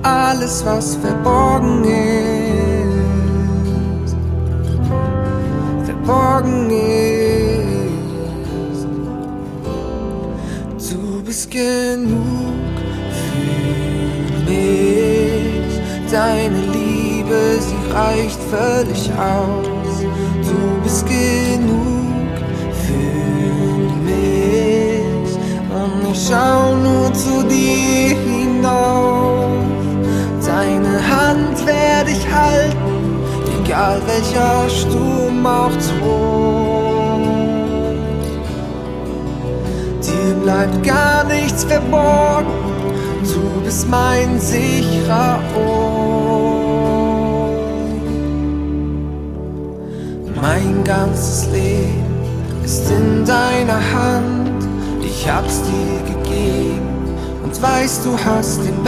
alles, was verborgen ist, verborgen ist. Du bist genug für mich, deine Liebe, sie reicht völlig aus. Du bist genug für mich und ich schau nur zu dir hinauf. Deine Hand werde ich halten, egal welcher Sturm auch droht. Dir bleibt gar nichts verborgen, du bist mein sicherer Ort. Mein ganzes Leben ist in deiner Hand, ich hab's dir gegeben und weißt, du hast den